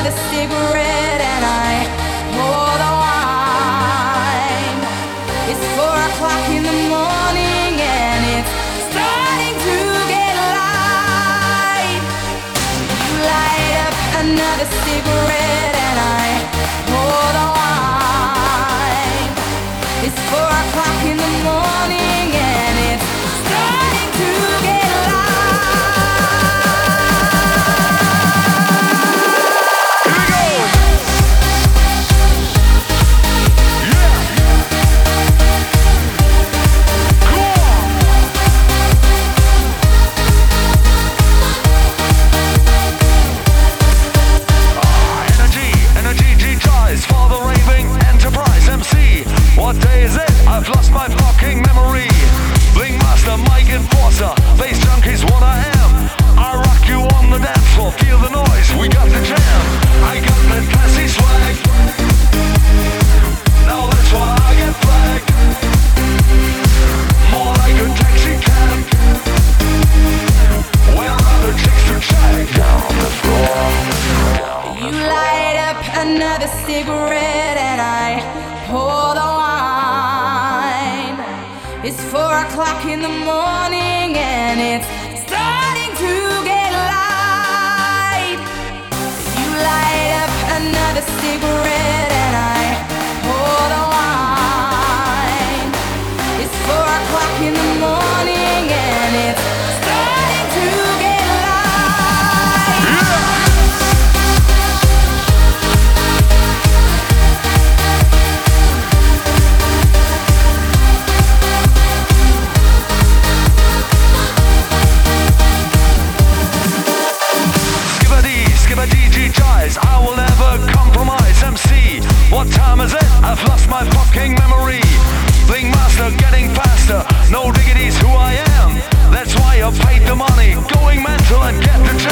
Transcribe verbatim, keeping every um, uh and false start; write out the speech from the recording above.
another cigarette and I pour the wine. It's four o'clock in the morning and it's starting to get light. You light up another cigarette and I pour the wine. It's four o'clock in the morning and it's starting to get light. For the raving enterprise M C. What day is it? I've lost my fucking memory. Bling master, mic enforcer, bass junkie's what I am. I rock you on the dance floor, feel the noise, we got the jam. I got that classy swag. Now that's why I get flagged. More like a taxi cab. Where are the chicks to check? Down the floor. You light up another cigarette and I pour the wine. It's four o'clock in the morning and it's starting to get light. You light up another cigarette and I pour the wine. It's four o'clock in the morning and it's starting to get light. Yeah. I will never compromise M C. What time is it? I've lost my fucking memory. Bling master getting faster. No diggity's who I am. That's why I paid the money. Going mental and get the